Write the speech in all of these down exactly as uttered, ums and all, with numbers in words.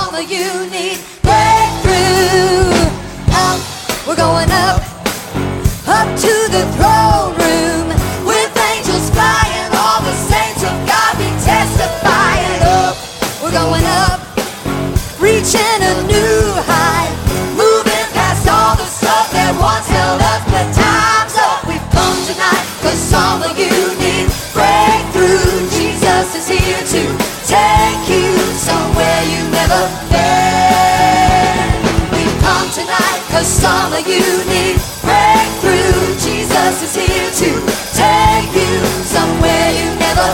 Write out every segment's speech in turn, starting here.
some of you need breakthrough. Up, we're going up, up to the throne room with angels flying, all the saints of God be testifying. Up, we're going up, reaching a new height, moving past all the stuff that once held us. But time's up, we've come tonight, cause some of you need breakthrough. Jesus is here to take you somewhere you never been. We've come tonight, cause some of you need breakthrough. Jesus is here to take you somewhere you never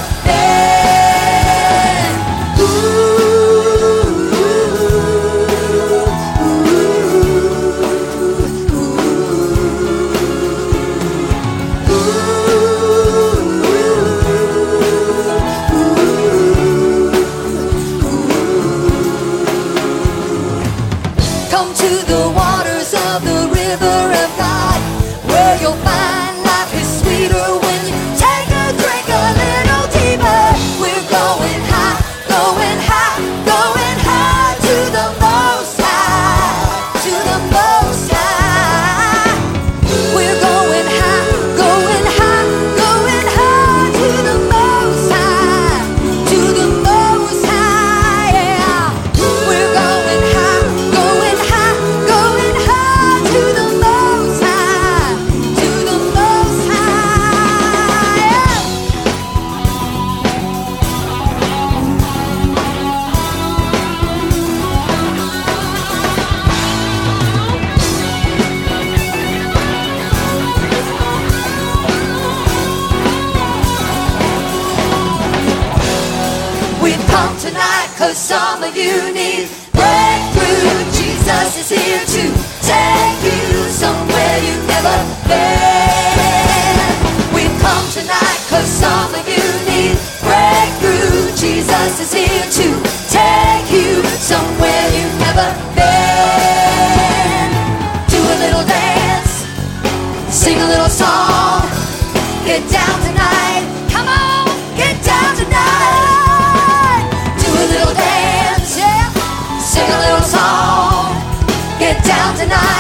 been. Ooh. Come to the waters of the river of God, where you'll find life is sweeter when you take a drink a little deeper. We're going high, going high, going high to the most high, to the most high. We're going high, going high, going high to the most high, to the most high, yeah. We're going high, going high, going high to the most high, to the most high, yeah. We've come tonight, cause some of you need breakthrough. Jesus is here to take you somewhere you've never been. We've come tonight, cause some of you need breakthrough. Jesus is here to take you somewhere you've never been. Do a little dance, sing a little song, get down tonight. Come on, get down tonight. Do a little dance, yeah, sing a little song, get down tonight.